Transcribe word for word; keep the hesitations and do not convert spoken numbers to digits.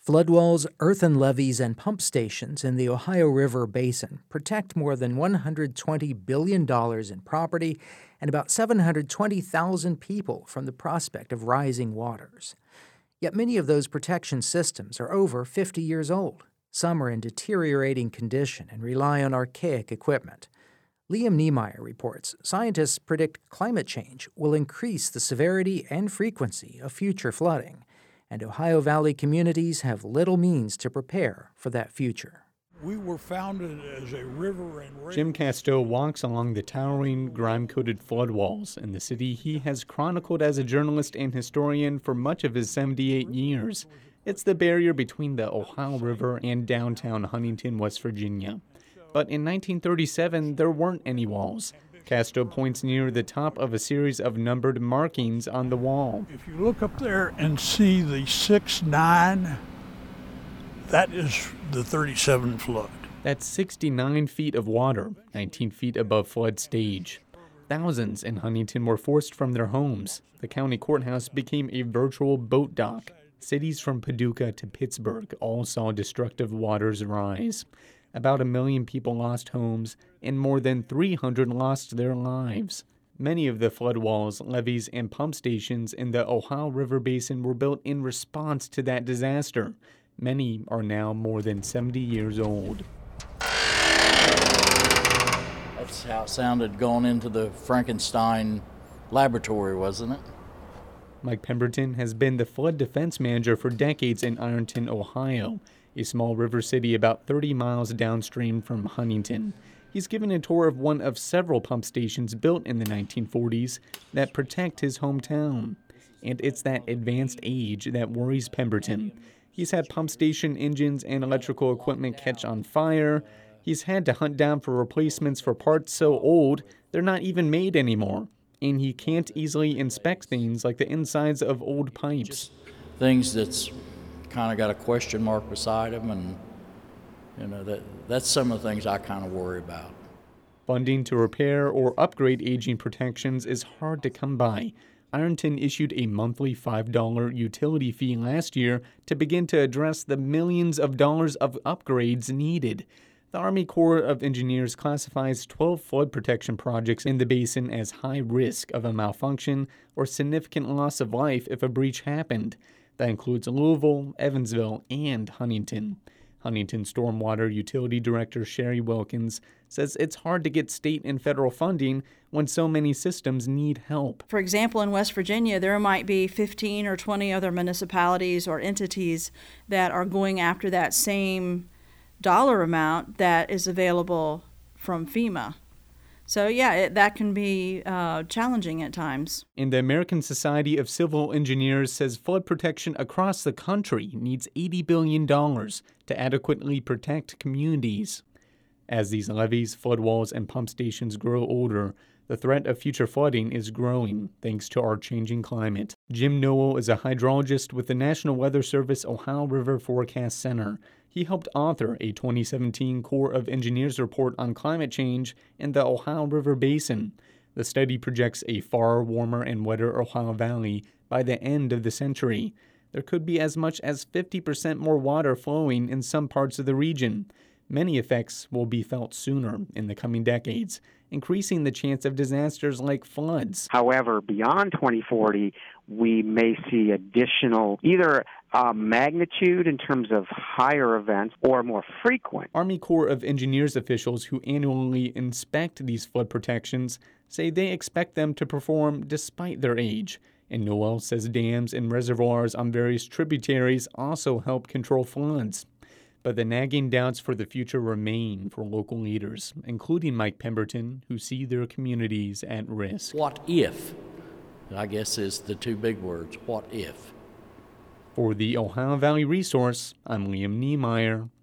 Floodwalls, earthen levees, and pump stations in the Ohio River Basin protect more than one hundred twenty billion dollars in property and about seven hundred twenty thousand people from the prospect of rising waters. Yet many of those protection systems are over fifty years old. Some are in deteriorating condition and rely on archaic equipment. Liam Niemeyer reports scientists predict climate change will increase the severity and frequency of future flooding, and Ohio Valley communities have little means to prepare for that future. We were founded as a river and rail. Jim Casto walks along the towering, grime-coated floodwalls in the city he has chronicled as a journalist and historian for much of his seventy-eight years. It's the barrier between the Ohio River and downtown Huntington, West Virginia. But in nineteen thirty-seven, there weren't any walls. Casto points near the top of a series of numbered markings on the wall. If you look up there and see the six nine, that is the thirty-seven flood. That's sixty-nine feet of water, nineteen feet above flood stage. Thousands in Huntington were forced from their homes. The county courthouse became a virtual boat dock. Cities from Paducah to Pittsburgh all saw destructive waters rise. About a million people lost homes, and more than three hundred lost their lives. Many of the floodwalls, levees, and pump stations in the Ohio River Basin were built in response to that disaster. Many are now more than seventy years old. That's how it sounded going into the Frankenstein laboratory, wasn't it? Mike Pemberton has been the flood defense manager for decades in Ironton, Ohio, a small river city about thirty miles downstream from Huntington. He's given a tour of one of several pump stations built in the nineteen forties that protect his hometown. And it's that advanced age that worries Pemberton. He's had pump station engines and electrical equipment catch on fire. He's had to hunt down for replacements for parts so old they're not even made anymore. And he can't easily inspect things like the insides of old pipes. Just things that's kind of got a question mark beside them, and you know that that's some of the things I kind of worry about. Funding to repair or upgrade aging protections is hard to come by. Ironton issued a monthly five dollars utility fee last year to begin to address the millions of dollars of upgrades needed. The Army Corps of Engineers classifies twelve flood protection projects in the basin as high risk of a malfunction or significant loss of life if a breach happened. That includes Louisville, Evansville, and Huntington. Huntington Stormwater Utility Director Sherry Wilkins says it's hard to get state and federal funding when so many systems need help. For example, in West Virginia, there might be fifteen or twenty other municipalities or entities that are going after that same dollar amount that is available from FEMA. So, yeah, it, that can be uh, challenging at times. And the American Society of Civil Engineers says flood protection across the country needs eighty billion dollars to adequately protect communities. As these levees, floodwalls, and pump stations grow older, the threat of future flooding is growing thanks to our changing climate. Jim Noel is a hydrologist with the National Weather Service Ohio River Forecast Center. He helped author a twenty seventeen Corps of Engineers report on climate change in the Ohio River Basin. The study projects a far warmer and wetter Ohio Valley by the end of the century. There could be as much as fifty percent more water flowing in some parts of the region. Many effects will be felt sooner in the coming decades, increasing the chance of disasters like floods. However, beyond twenty forty, we may see additional either uh, magnitude in terms of higher events or more frequent. Army Corps of Engineers officials who annually inspect these flood protections say they expect them to perform despite their age. And Noel says dams and reservoirs on various tributaries also help control floods. But the nagging doubts for the future remain for local leaders, including Mike Pemberton, who see their communities at risk. What if? I guess is the two big words. What if? For the Ohio Valley Resource, I'm Liam Niemeyer.